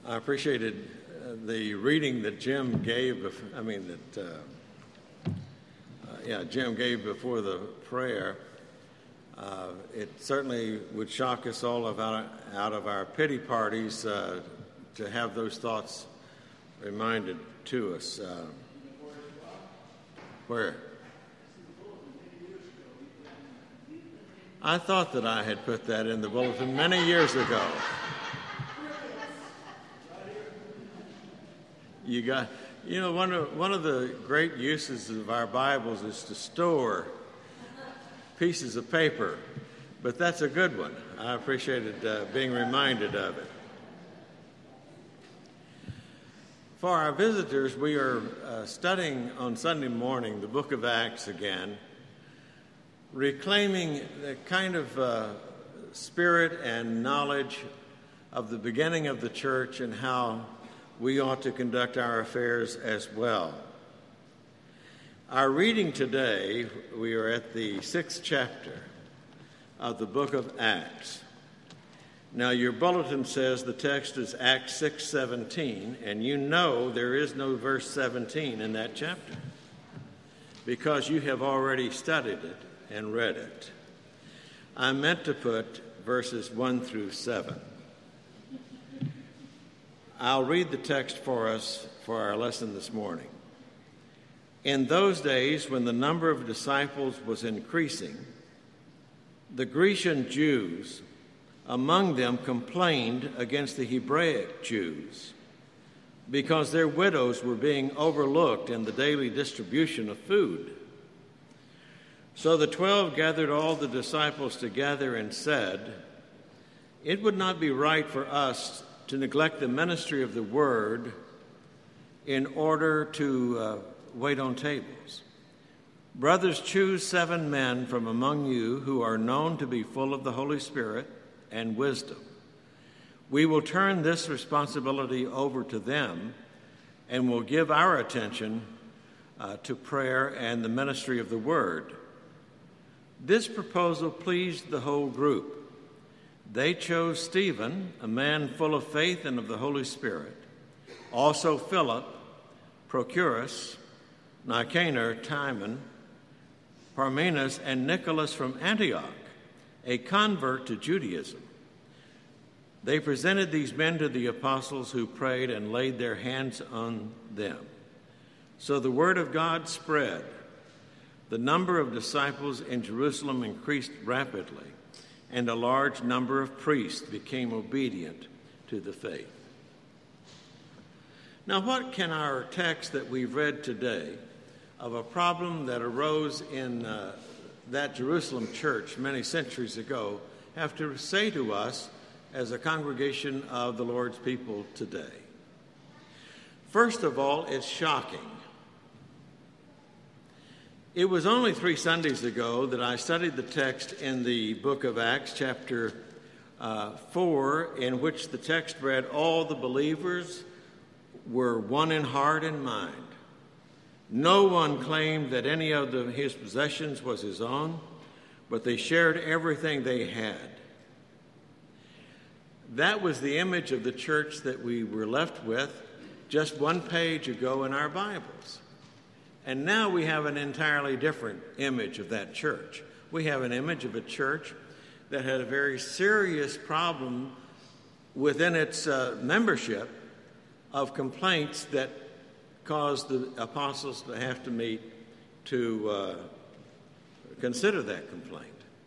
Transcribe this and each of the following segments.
I appreciated the reading that Jim gave. Jim gave before the prayer. It certainly would shock us all out of our pity parties to have those thoughts reminded to us. Where? I thought that I had put that in the bulletin many years ago. One of the great uses of our Bibles is to store pieces of paper, but that's a good one. I appreciated being reminded of it. For our visitors, we are studying on Sunday morning the book of Acts again, reclaiming the kind of spirit and knowledge of the beginning of the church and how we ought to conduct our affairs as well. Our reading today, we are at the 6th chapter of the book of Acts. Now, your bulletin says the text is Acts 6:17, and you know there is no verse 17 in that chapter because you have already studied it and read it. I meant to put verses 1 through 7. I'll read the text for us for our lesson this morning. In those days, when the number of disciples was increasing, the Grecian Jews among them complained against the Hebraic Jews because their widows were being overlooked in the daily distribution of food. So the 12 gathered all the disciples together and said, "It would not be right for us to neglect the ministry of the word in order to wait on tables. Brothers, choose 7 men from among you who are known to be full of the Holy Spirit and wisdom. We will turn this responsibility over to them and will give our attention to prayer and the ministry of the word." This proposal pleased the whole group. They chose Stephen, a man full of faith and of the Holy Spirit, also Philip, Prochorus, Nicanor, Timon, Parmenas, and Nicholas from Antioch, a convert to Judaism. They presented these men to the apostles, who prayed and laid their hands on them. So the word of God spread. The number of disciples in Jerusalem increased rapidly, and a large number of priests became obedient to the faith. Now, what can our text that we've read today of a problem that arose in that Jerusalem church many centuries ago have to say to us as a congregation of the Lord's people today? First of all, it's shocking. It was only 3 Sundays ago that I studied the text in the book of Acts, chapter 4, in which the text read, "All the believers were one in heart and mind. No one claimed that any of his possessions was his own, but they shared everything they had." That was the image of the church that we were left with just 1 page ago in our Bibles. And now we have an entirely different image of that church. We have an image of a church that had a very serious problem within its membership of complaints that caused the apostles to have to meet to consider that complaint.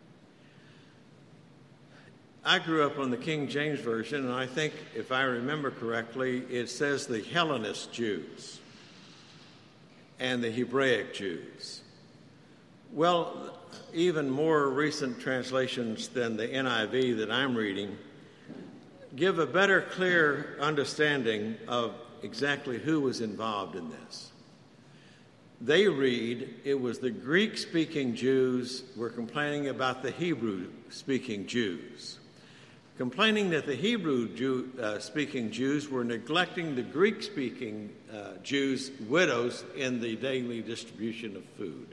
I grew up on the King James Version, and I think, if I remember correctly, it says the Hellenist Jews and the Hebraic Jews. Well, even more recent translations than the NIV that I'm reading give a better, clear understanding of exactly who was involved in this. They read it was the Greek-speaking Jews were complaining about the Hebrew-speaking Jews, complaining that the Hebrew-speaking Jews were neglecting the Greek-speaking Jews' widows in the daily distribution of food.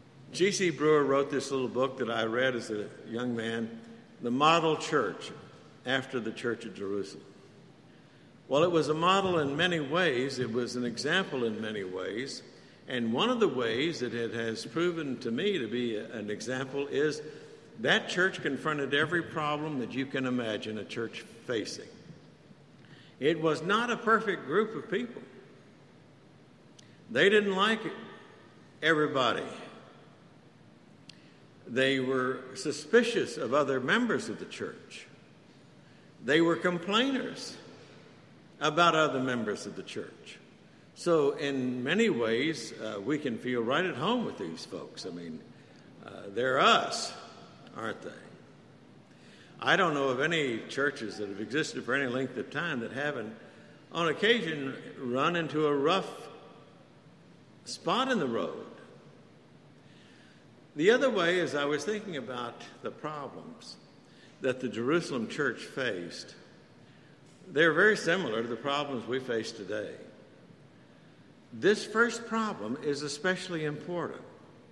G.C. Brewer wrote this little book that I read as a young man, The Model Church. after the Church of Jerusalem? Well, it was a model in many ways. It was an example in many ways. And one of the ways that it has proven to me to be an example is that church confronted every problem that you can imagine a church facing. It was not a perfect group of people. They didn't like everybody. They were suspicious of other members of the church. They were complainers about other members of the church. So in many ways, we can feel right at home with these folks. I mean, they're us, aren't they? I don't know of any churches that have existed for any length of time that haven't, on occasion, run into a rough spot in the road. The other way, as I was thinking about the problems that the Jerusalem church faced, they're very similar to the problems we face today. This first problem is especially important.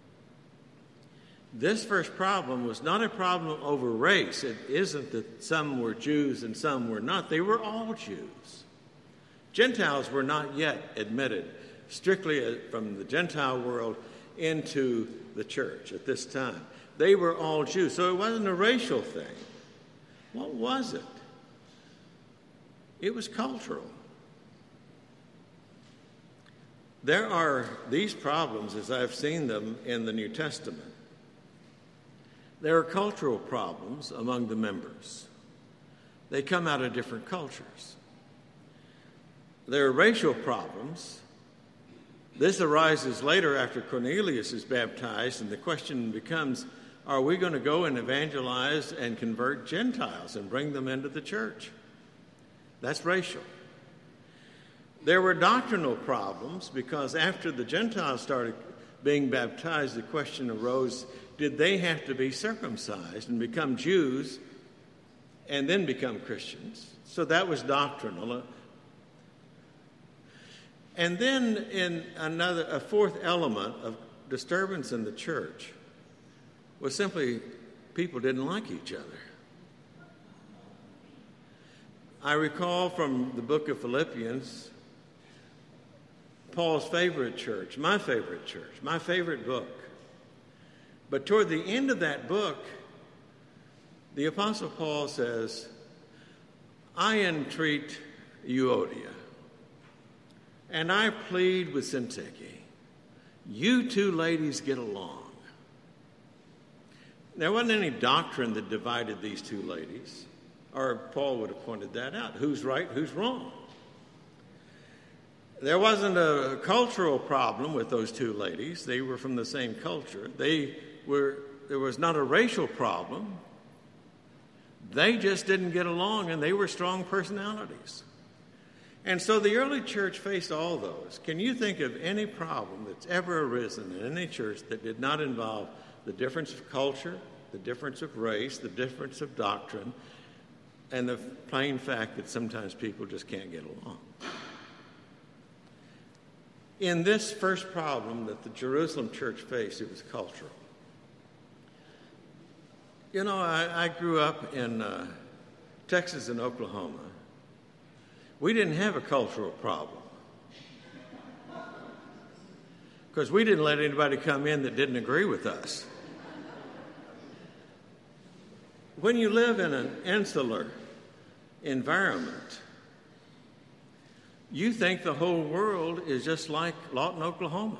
This first problem was not a problem over race. It isn't that some were Jews and some were not. They were all Jews. Gentiles were not yet admitted strictly from the Gentile world into the church at this time. They were all Jews. So it wasn't a racial thing. What was it? It was cultural. There are these problems as I've seen them in the New Testament. There are cultural problems among the members. They come out of different cultures. There are racial problems. This arises later after Cornelius is baptized, and the question becomes, are we going to go and evangelize and convert Gentiles and bring them into the church? That's racial. There were doctrinal problems because after the Gentiles started being baptized, the question arose, did they have to be circumcised and become Jews and then become Christians? So that was doctrinal. And then in a fourth element of disturbance in the church was simply people didn't like each other. I recall from the book of Philippians, Paul's favorite church, my favorite book. But toward the end of that book, the Apostle Paul says, I entreat Euodia, and I plead with Syntyche, you two ladies get along. There wasn't any doctrine that divided these two ladies, or Paul would have pointed that out. Who's right, who's wrong? There wasn't a cultural problem with those two ladies. They were from the same culture. There was not a racial problem. They just didn't get along, and they were strong personalities. And so the early church faced all those. Can you think of any problem that's ever arisen in any church that did not involve the difference of culture, the difference of race, the difference of doctrine, and the plain fact that sometimes people just can't get along? In this first problem that the Jerusalem church faced, it was cultural. You know, I grew up in Texas and Oklahoma. We didn't have a cultural problem because we didn't let anybody come in that didn't agree with us. When you live in an insular environment, you think the whole world is just like Lawton, Oklahoma.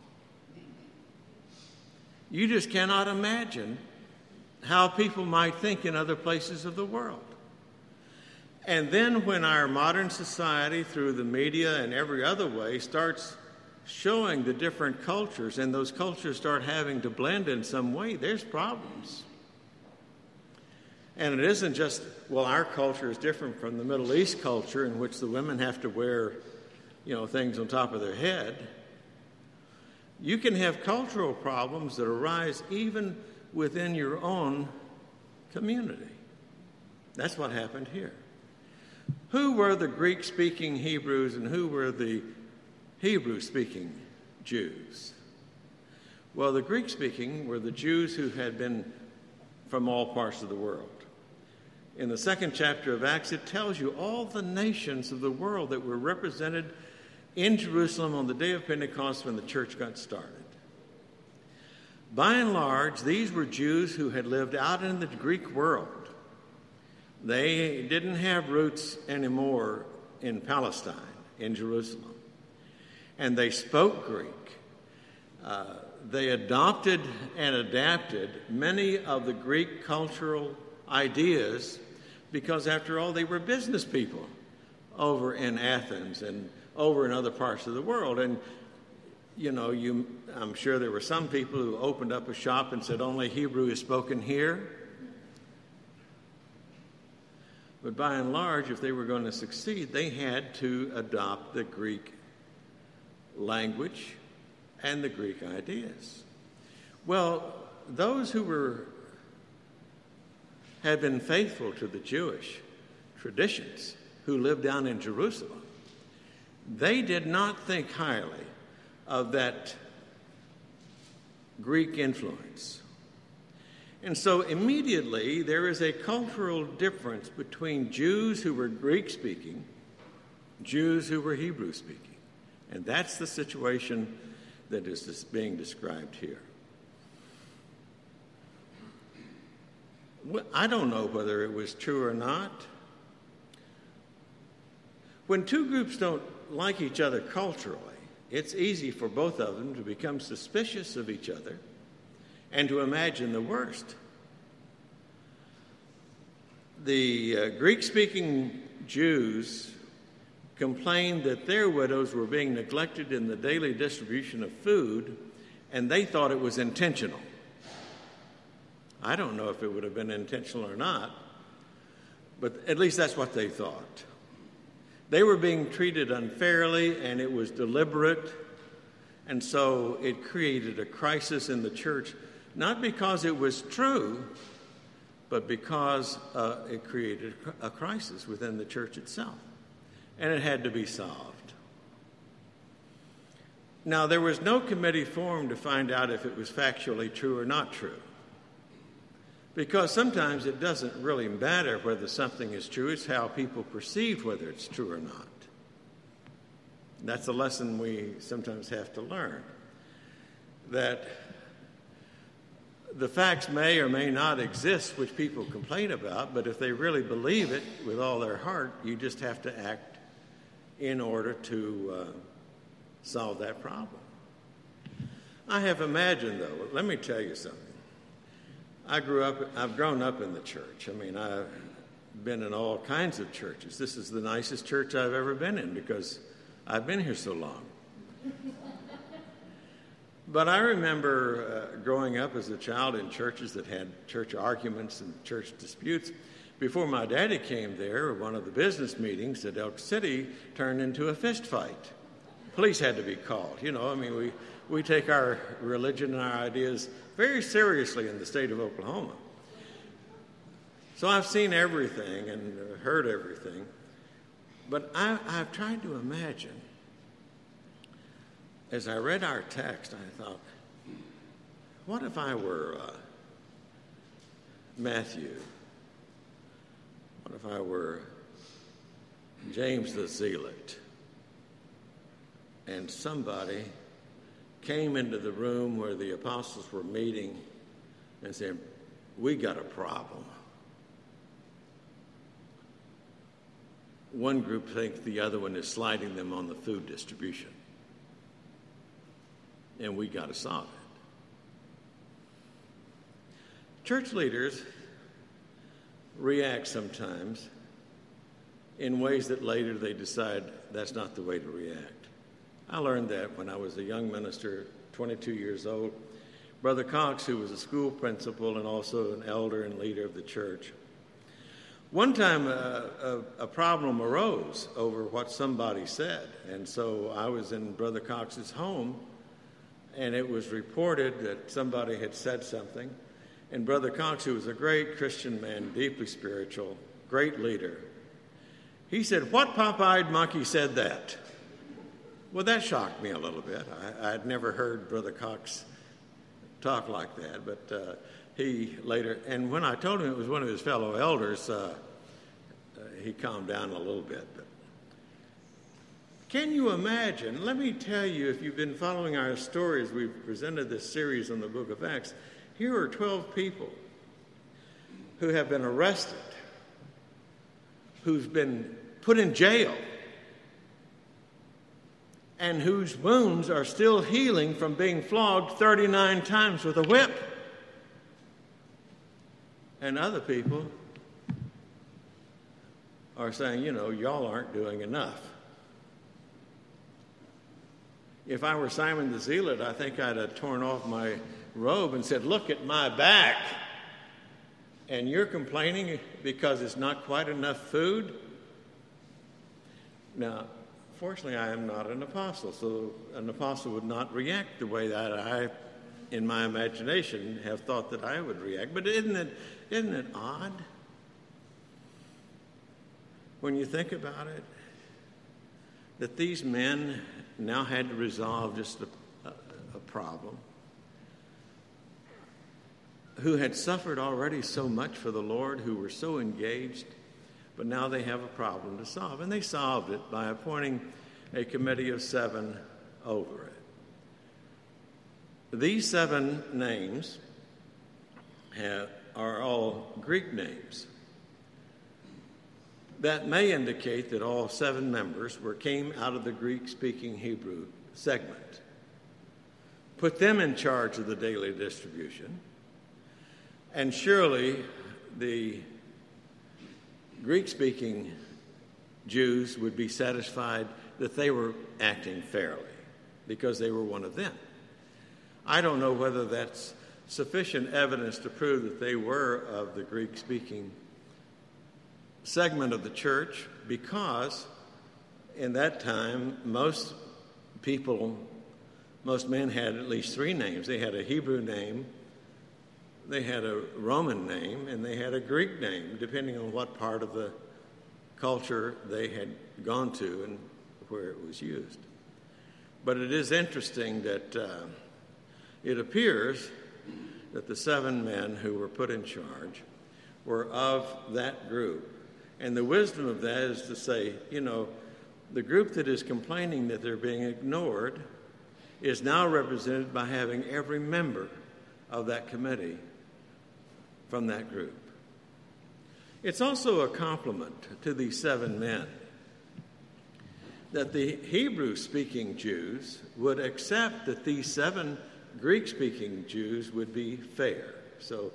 You just cannot imagine how people might think in other places of the world. And then when our modern society, through the media and every other way, starts showing the different cultures, and those cultures start having to blend in some way, there's problems. And it isn't just, well, our culture is different from the Middle East culture in which the women have to wear, things on top of their head. You can have cultural problems that arise even within your own community. That's what happened here. Who were the Greek-speaking Hebrews and who were the Hebrew-speaking Jews? Well, the Greek-speaking were the Jews who had been from all parts of the world. in the second chapter of Acts, it tells you all the nations of the world that were represented in Jerusalem on the day of Pentecost when the church got started. By and large, these were Jews who had lived out in the Greek world. They didn't have roots anymore in Palestine, in Jerusalem. And they spoke Greek. They adopted and adapted many of the Greek cultural ideas because, after all, they were business people over in Athens and over in other parts of the world. And, I'm sure there were some people who opened up a shop and said, only Hebrew is spoken here. But by and large, if they were going to succeed, they had to adopt the Greek language and the Greek ideas. Well, those who had been faithful to the Jewish traditions, who lived down in Jerusalem, they did not think highly of that Greek influence. And so immediately there is a cultural difference between Jews who were Greek-speaking, Jews who were Hebrew-speaking. And that's the situation that is being described here. I don't know whether it was true or not. When two groups don't like each other culturally, it's easy for both of them to become suspicious of each other and to imagine the worst. The Greek-speaking Jews complained that their widows were being neglected in the daily distribution of food, and they thought it was intentional. I don't know if it would have been intentional or not, but at least that's what they thought. They were being treated unfairly, and it was deliberate, and so it created a crisis in the church, not because it was true, but because it created a crisis within the church itself, and it had to be solved. Now, there was no committee formed to find out if it was factually true or not true, because sometimes it doesn't really matter whether something is true, it's how people perceive whether it's true or not. That's a lesson we sometimes have to learn, that the facts may or may not exist which people complain about, but if they really believe it with all their heart, you just have to act in order to solve that problem. I have imagined, though, let me tell you something. I've grown up in the church. I mean, I've been in all kinds of churches. This is the nicest church I've ever been in because I've been here so long. But I remember growing up as a child in churches that had church arguments and church disputes. Before my daddy came there, one of the business meetings at Elk City turned into a fist fight. Police had to be called. We take our religion and our ideas very seriously in the state of Oklahoma. So I've seen everything and heard everything. But I've tried to imagine, as I read our text, I thought, what if I were Matthew? What if I were James the Zealot? And somebody came into the room where the apostles were meeting and said, we got a problem. One group thinks the other one is sliding them on the food distribution. And we got to solve it. Church leaders react sometimes in ways that later they decide that's not the way to react. I learned that when I was a young minister, 22 years old. Brother Cox, who was a school principal and also an elder and leader of the church. One time a problem arose over what somebody said, and so I was in Brother Cox's home, and it was reported that somebody had said something, and Brother Cox, who was a great Christian man, deeply spiritual, great leader, he said, "What pop-eyed monkey said that?" Well, that shocked me a little bit. I'd never heard Brother Cox talk like that, but he later, and when I told him it was one of his fellow elders, he calmed down a little bit. But can you imagine? Let me tell you, if you've been following our stories, we've presented this series on the book of Acts. Here are 12 people who have been arrested, who've been put in jail, and whose wounds are still healing from being flogged 39 times with a whip. And other people are saying, y'all aren't doing enough. If I were Simon the Zealot, I think I'd have torn off my robe and said, look at my back. And you're complaining because it's not quite enough food? Now, fortunately, I am not an apostle, so an apostle would not react the way that I, in my imagination, have thought that I would react. But isn't it odd when you think about it, that these men now had to resolve just a problem, who had suffered already so much for the Lord, who were so engaged, but now they have a problem to solve. And they solved it by appointing a committee of 7 over it. These 7 names are all Greek names. That may indicate that all 7 members came out of the Greek-speaking Hebrew segment. Put them in charge of the daily distribution, and surely the Greek-speaking Jews would be satisfied that they were acting fairly because they were one of them. I don't know whether that's sufficient evidence to prove that they were of the Greek-speaking segment of the church, because in that time most men had at least 3 names. They had a Hebrew name, they had a Roman name, and they had a Greek name, depending on what part of the culture they had gone to and where it was used. But it is interesting that it appears that the 7 men who were put in charge were of that group. And the wisdom of that is to say, the group that is complaining that they're being ignored is now represented by having every member of that committee from that group. It's also a compliment to these 7 men that the Hebrew-speaking Jews would accept that these 7 Greek-speaking Jews would be fair. So,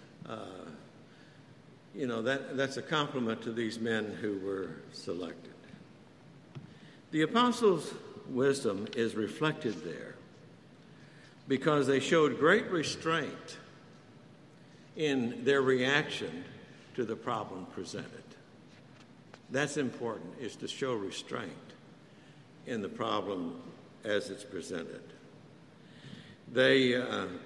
that's a compliment to these men who were selected. The apostles' wisdom is reflected there because they showed great restraint in their reaction to the problem presented. That's important, is to show restraint in the problem as it's presented. They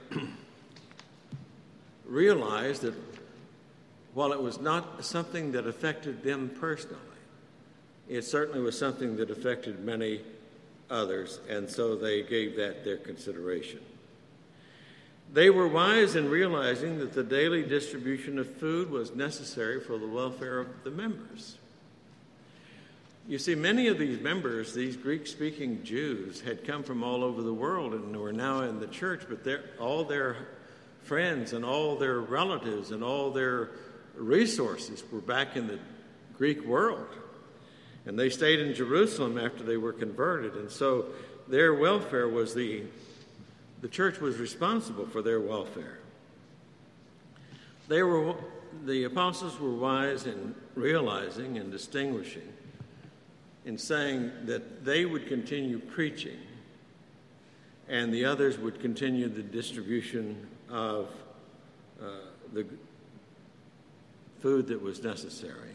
realized that while it was not something that affected them personally, it certainly was something that affected many others, and so they gave that their consideration. They were wise in realizing that the daily distribution of food was necessary for the welfare of the members. You see, many of these members, these Greek-speaking Jews, had come from all over the world and were now in the church, but all their friends and all their relatives and all their resources were back in the Greek world. And they stayed in Jerusalem after they were converted. And so their welfare was the church was responsible for their welfare. The apostles were wise in realizing and distinguishing, in saying that they would continue preaching and the others would continue the distribution of the food that was necessary.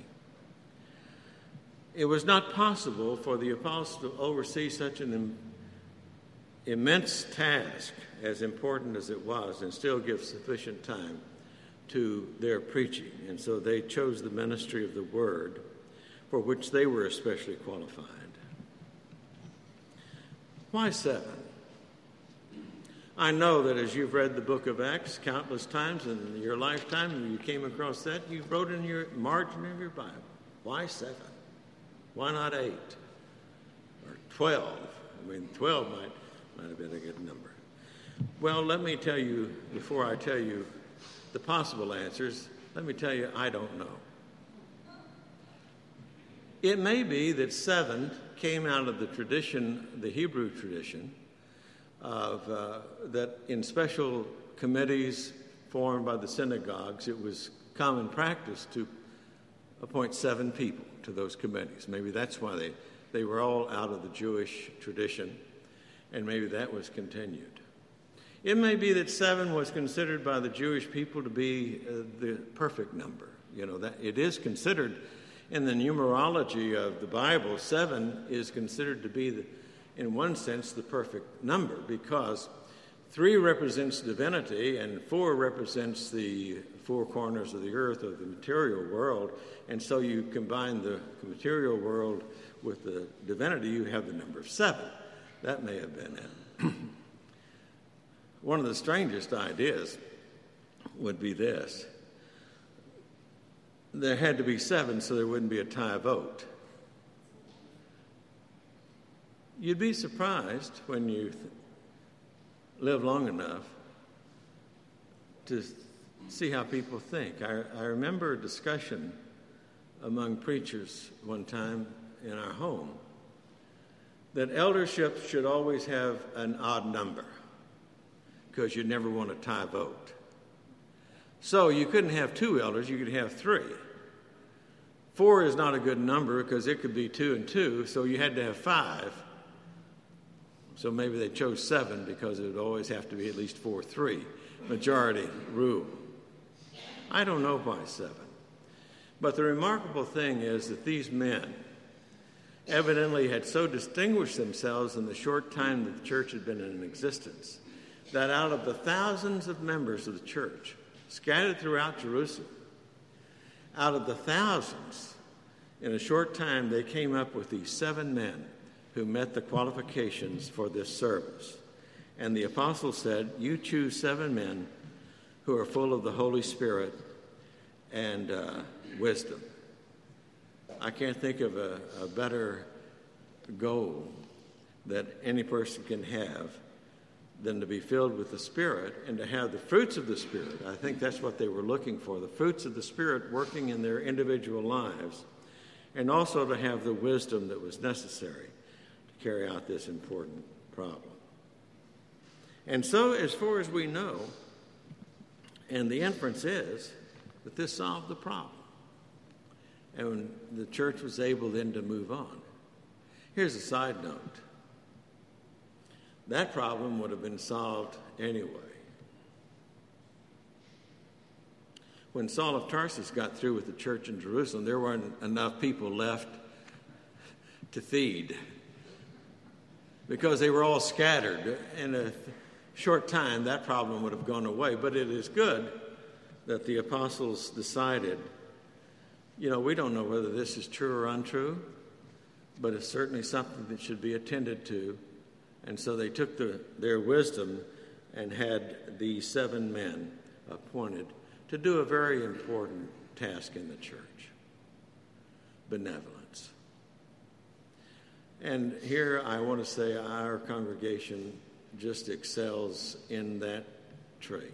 It was not possible for the apostles to oversee such an immense task, as important as it was, and still give sufficient time to their preaching. And so they chose the ministry of the word, for which they were especially qualified. Why 7? I know that as you've read the book of Acts countless times in your lifetime, and you came across that, you wrote in your margin of your Bible, why 7? Why not 8? Or 12? I mean, 12 might have been a good number. Well, let me tell you, before I tell you the possible answers, let me tell you, I don't know. It may be that 7 came out of the tradition, the Hebrew tradition, of that in special committees formed by the synagogues, it was common practice to appoint 7 people to those committees. Maybe that's why they were all out of the Jewish tradition, and maybe that was continued. It may be that 7 was considered by the Jewish people to be the perfect number. You know, that it is considered in the numerology of the Bible, 7 is considered to be, in one sense, the perfect number, because 3 represents divinity and 4 represents the 4 corners of the earth, of the material world. And so you combine the material world with the divinity, you have the number 7. That may have been it. One of the strangest ideas would be this. There had to be 7 so there wouldn't be a tie vote. You'd be surprised when you live long enough to see how people think. I remember a discussion among preachers one time in our home that eldership should always have an odd number because you never want a tie vote. So you couldn't have 2 elders, you could have 3. 4 is not a good number because it could be 2 and 2, so you had to have 5. So maybe they chose 7 because it would always have to be at least 4-3, majority rule. I don't know why 7. But the remarkable thing is that these men evidently had so distinguished themselves in the short time that the church had been in existence that out of the thousands of members of the church scattered throughout Jerusalem, out of the thousands, in a short time they came up with these 7 men who met the qualifications for this service. And the apostle said, you choose 7 men who are full of the Holy Spirit and wisdom. I can't think of a better goal that any person can have than to be filled with the Spirit and to have the fruits of the Spirit. I think that's what they were looking for, the fruits of the Spirit working in their individual lives, and also to have the wisdom that was necessary to carry out this important problem. And so, as far as we know, and the inference is that this solved the problem. And the church was able then to move on. Here's a side note. That problem would have been solved anyway. When Saul of Tarsus got through with the church in Jerusalem, there weren't enough people left to feed because they were all scattered. In a short time, that problem would have gone away. But it is good that the apostles decided, we don't know whether this is true or untrue, but it's certainly something that should be attended to. And so they took their wisdom and had these 7 men appointed to do a very important task in the church, benevolence. And here I want to say our congregation just excels in that trait.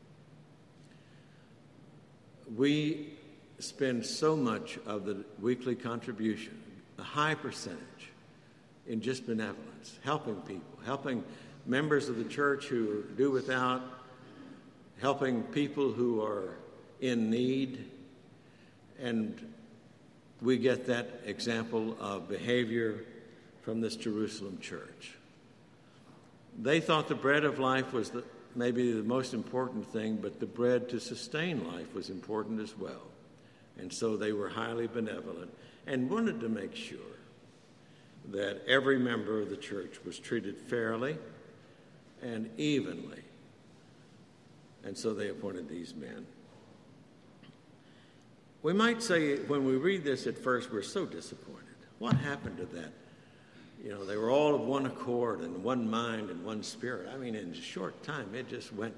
We spend so much of the weekly contribution, a high percentage, in just benevolence, helping people, helping members of the church who do without, helping people who are in need. And we get that example of behavior from this Jerusalem church. They thought the bread of life was maybe the most important thing, but the bread to sustain life was important as well. And so they were highly benevolent and wanted to make sure that every member of the church was treated fairly and evenly. And so they appointed these men. We might say when we read this at first, we're so disappointed. What happened to that They were all of one accord and one mind and one spirit. I mean, in a short time, it just went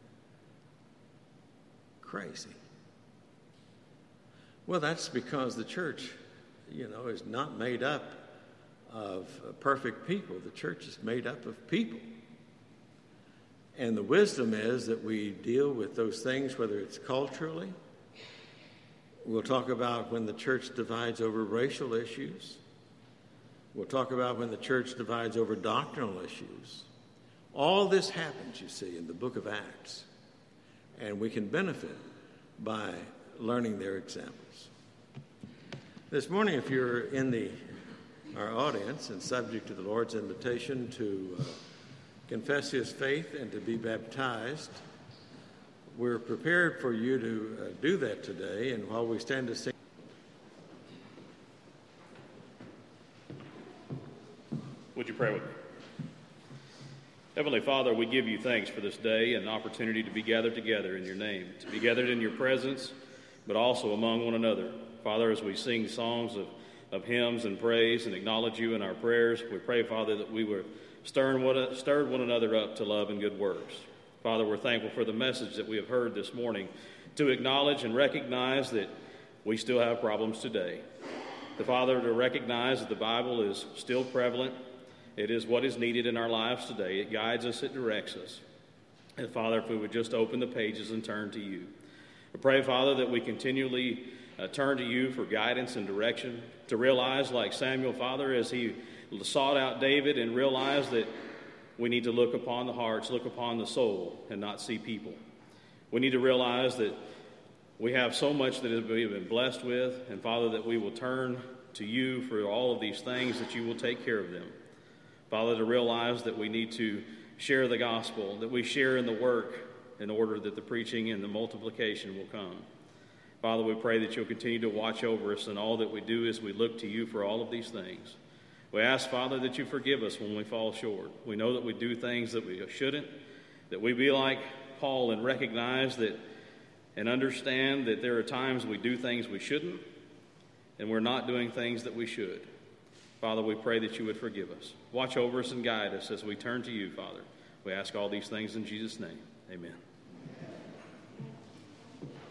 crazy. Well, that's because the church, is not made up of perfect people. The church is made up of people. And the wisdom is that we deal with those things, whether it's culturally. We'll talk about when the church divides over racial issues. We'll talk about when the church divides over doctrinal issues. All this happens, you see, in the book of Acts. And we can benefit by learning their examples. This morning, if you're in our audience and subject to the Lord's invitation to confess his faith and to be baptized, we're prepared for you to do that today. And while we stand to sing, would you pray with me? Heavenly Father, we give you thanks for this day and the opportunity to be gathered together in your name, to be gathered in your presence, but also among one another. Father, as we sing songs of hymns and praise and acknowledge you in our prayers, we pray, Father, that we were stirred one another up to love and good works. Father, we're thankful for the message that we have heard this morning, to acknowledge and recognize that we still have problems today. The Father, to recognize that the Bible is still prevalent. It is what is needed in our lives today. It guides us, it directs us. And Father, if we would just open the pages and turn to you. I pray, Father, that we continually turn to you for guidance and direction, to realize, like Samuel, Father, as he sought out David and realized that we need to look upon the hearts, look upon the soul, and not see people. We need to realize that we have so much that we have been blessed with, and Father, that we will turn to you for all of these things, that you will take care of them. Father, to realize that we need to share the gospel, that we share in the work in order that the preaching and the multiplication will come. Father, we pray that you'll continue to watch over us in all that we do as we look to you for all of these things. We ask, Father, that you forgive us when we fall short. We know that we do things that we shouldn't, that we be like Paul and recognize that and understand that there are times we do things we shouldn't, and we're not doing things that we should. Father, we pray that you would forgive us. Watch over us and guide us as we turn to you, Father. We ask all these things in Jesus' name. Amen.